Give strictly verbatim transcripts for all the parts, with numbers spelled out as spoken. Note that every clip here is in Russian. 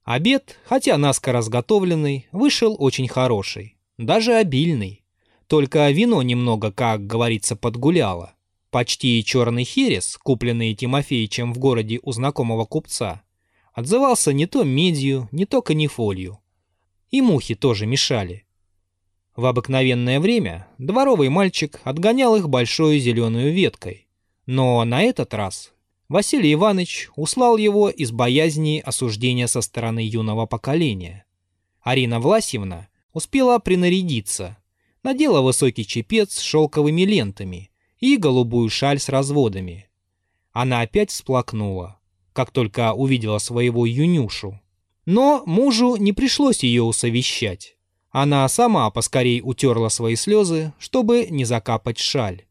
Обед, хотя наскоро разготовленный, вышел очень хороший, даже обильный. Только вино немного, как говорится, подгуляло. Почти черный херес, купленный Тимофеичем в городе у знакомого купца, отзывался не то медью, не то канифолью. И мухи тоже мешали. В обыкновенное время дворовый мальчик отгонял их большой зеленой веткой. Но на этот раз Василий Иванович услал его из боязни осуждения со стороны юного поколения. Арина Власьевна успела принарядиться, надела высокий чепец с шелковыми лентами и голубую шаль с разводами. Она опять всплакнула, как только увидела своего юнюшу. Но мужу не пришлось ее усовещать. Она сама поскорей утерла свои слезы, чтобы не закапать шаль.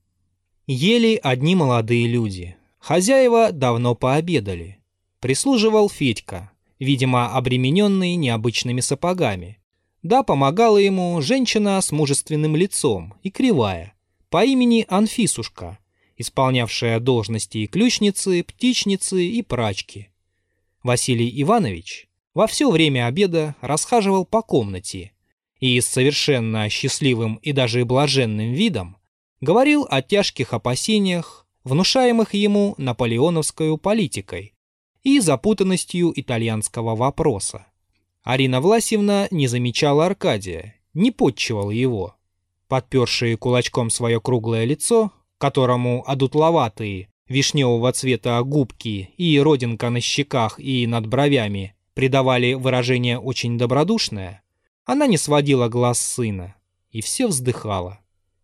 Ели одни молодые люди. Хозяева давно пообедали. Прислуживал Федька, видимо, обремененный необычными сапогами. Да, помогала ему женщина с мужественным лицом и кривая, по имени Анфисушка, исполнявшая должности ключницы, птичницы и прачки. Василий Иванович во все время обеда расхаживал по комнате и с совершенно счастливым и даже блаженным видом говорил о тяжких опасениях, внушаемых ему наполеоновской политикой и запутанностью итальянского вопроса. Арина Власьевна не замечала Аркадия, не подчивала его. Подпершие кулачком свое круглое лицо, которому одутловатые, вишневого цвета губки и родинка на щеках и над бровями придавали выражение очень добродушное, она не сводила глаз с сына и все вздыхала.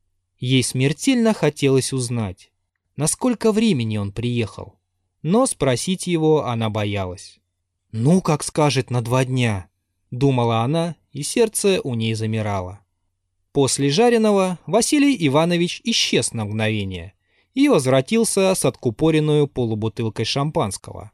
Ей смертельно хотелось узнать, на сколько времени он приехал, но спросить его она боялась. «Ну, как скажет, на два дня», — думала она, и сердце у ней замирало. После жареного Василий Иванович исчез на мгновение и возвратился с откупоренную полубутылкой шампанского.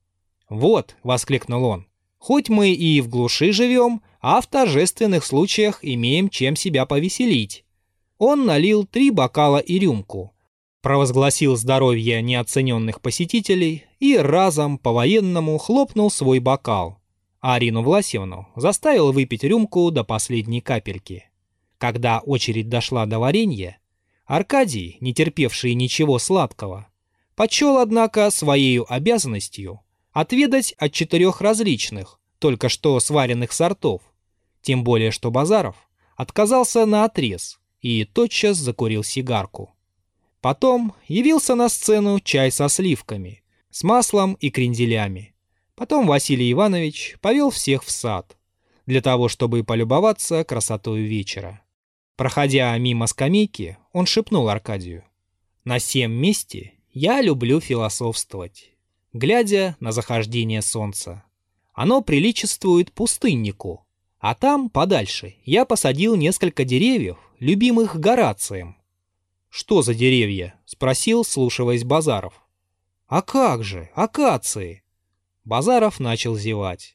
«Вот», — воскликнул он, — «хоть мы и в глуши живем, а в торжественных случаях имеем чем себя повеселить». Он налил три бокала и рюмку, провозгласил здоровье неоцененных посетителей и разом по-военному хлопнул свой бокал. А Арину Власьевну заставил выпить рюмку до последней капельки. Когда очередь дошла до варенья, Аркадий, не терпевший ничего сладкого, почел, однако, своею обязанностью отведать от четырех различных, только что сваренных сортов, тем более что Базаров отказался наотрез и тотчас закурил сигарку. Потом явился на сцену чай со сливками, с маслом и кренделями. Потом Василий Иванович повел всех в сад, для того, чтобы полюбоваться красотой вечера. Проходя мимо скамейки, он шепнул Аркадию: «На сем месте я люблю философствовать, глядя на захождение солнца. Оно приличествует пустыннику, а там, подальше, я посадил несколько деревьев, любимых Горацием». «Что за деревья?» — спросил, слушаясь Базаров. «А как же, акации!» Базаров начал зевать.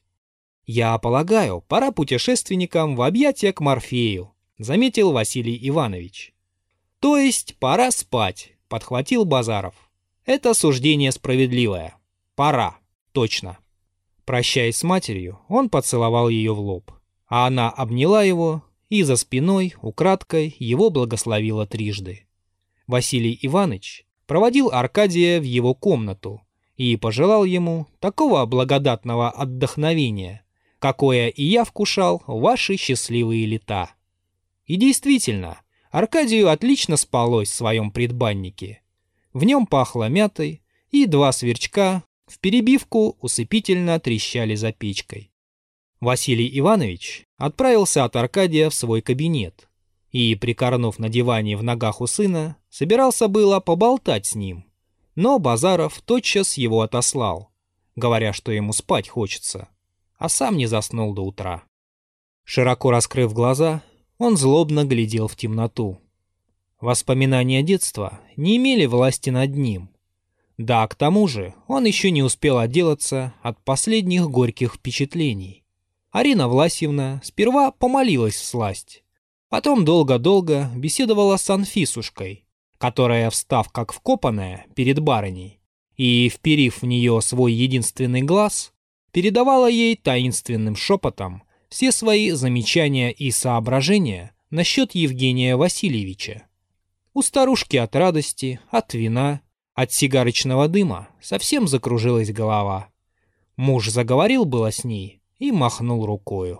«Я полагаю, пора путешественникам в объятия к Морфею», — заметил Василий Иванович. «То есть пора спать», — подхватил Базаров. «Это суждение справедливое. Пора, точно». Прощаясь с матерью, он поцеловал ее в лоб, а она обняла его и за спиной украдкой его благословила трижды. Василий Иванович проводил Аркадия в его комнату и пожелал ему такого благодатного отдохновения, какое и я вкушал в ваши счастливые лета. И действительно, Аркадию отлично спалось в своем предбаннике. В нем пахло мятой, и два сверчка в перебивку усыпительно трещали за печкой. Василий Иванович отправился от Аркадия в свой кабинет и, прикорнув на диване в ногах у сына, собирался было поболтать с ним, но Базаров тотчас его отослал, говоря, что ему спать хочется, а сам не заснул до утра. Широко раскрыв глаза, он злобно глядел в темноту. Воспоминания детства не имели власти над ним. Да, к тому же он еще не успел отделаться от последних горьких впечатлений. Арина Власьевна сперва помолилась всласть, потом долго-долго беседовала с Анфисушкой, которая, встав как вкопанная перед барыней и вперив в нее свой единственный глаз, передавала ей таинственным шепотом все свои замечания и соображения насчет Евгения Васильевича. У старушки от радости, от вина, от сигарочного дыма совсем закружилась голова. Муж заговорил было с ней и махнул рукою.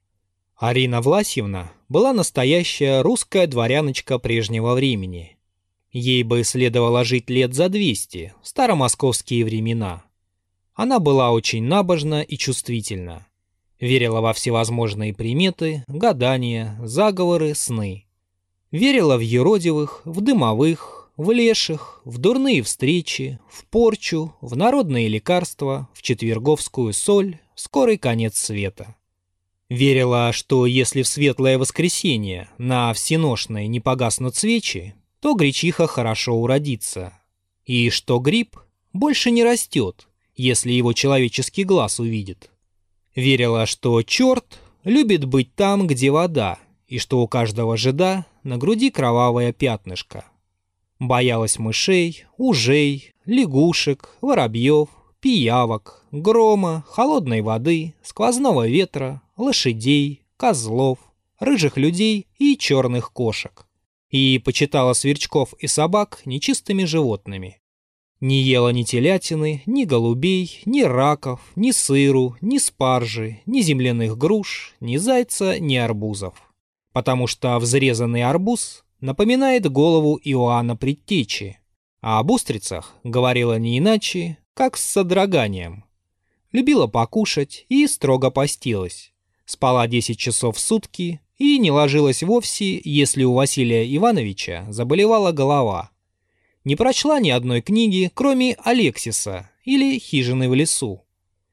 Арина Власьевна была настоящая русская дворяночка прежнего времени. Ей бы следовало жить лет за двести, в старомосковские времена. Она была очень набожна и чувствительна. Верила во всевозможные приметы, гадания, заговоры, сны. Верила в юродивых, в дымовых, в леших, в дурные встречи, в порчу, в народные лекарства, в четверговскую соль, в скорый конец света. Верила, что если в светлое воскресенье на всеношной не погаснут свечи, то гречиха хорошо уродится, и что гриб больше не растет, если его человеческий глаз увидит. Верила, что черт любит быть там, где вода, и что у каждого жида на груди кровавое пятнышко. Боялась мышей, ужей, лягушек, воробьев, пиявок, грома, холодной воды, сквозного ветра, лошадей, козлов, рыжих людей и черных кошек. И почитала сверчков и собак нечистыми животными. Не ела ни телятины, ни голубей, ни раков, ни сыру, ни спаржи, ни земляных груш, ни зайца, ни арбузов. Потому что взрезанный арбуз напоминает голову Иоанна Предтечи, а об устрицах говорила не иначе, как с содроганием. Любила покушать и строго постилась. Спала десять часов в сутки и не ложилась вовсе, если у Василия Ивановича заболевала голова. Не прочла ни одной книги, кроме «Алексиса» или «Хижины в лесу».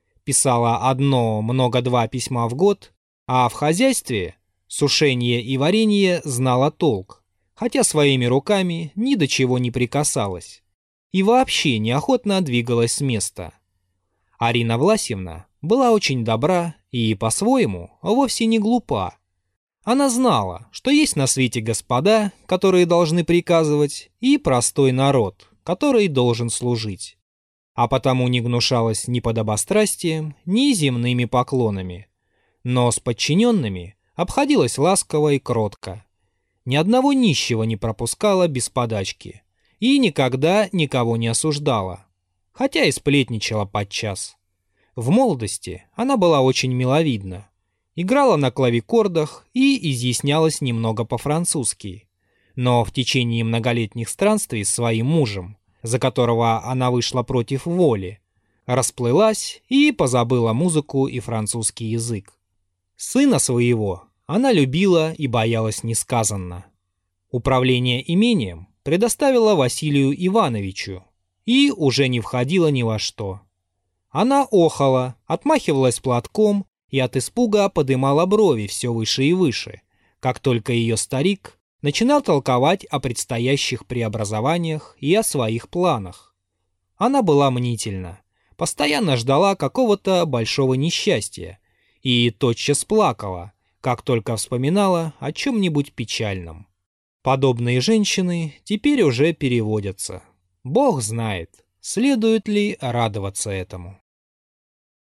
Писала одно, много-два письма в год, а в хозяйстве сушение и варенье знала толк, хотя своими руками ни до чего не прикасалась. И вообще неохотно двигалась с места. Арина Власьевна была очень добра и, по-своему, вовсе не глупа. Она знала, что есть на свете господа, которые должны приказывать, и простой народ, который должен служить. А потому не гнушалась ни подобострастием, ни земными поклонами. Но с подчиненными обходилась ласково и кротко. Ни одного нищего не пропускала без подачки. И никогда никого не осуждала. Хотя и сплетничала подчас. В молодости она была очень миловидна. Играла на клавикордах и изъяснялась немного по-французски. Но в течение многолетних странствий с своим мужем, за которого она вышла против воли, расплылась и позабыла музыку и французский язык. Сына своего она любила и боялась несказанно. Управление имением предоставила Василию Ивановичу и уже не входила ни во что. Она охала, отмахивалась платком и от испуга подымала брови все выше и выше, как только ее старик начинал толковать о предстоящих преобразованиях и о своих планах. Она была мнительна, постоянно ждала какого-то большого несчастья и тотчас плакала, как только вспоминала о чем-нибудь печальном. Подобные женщины теперь уже переводятся. Бог знает, следует ли радоваться этому.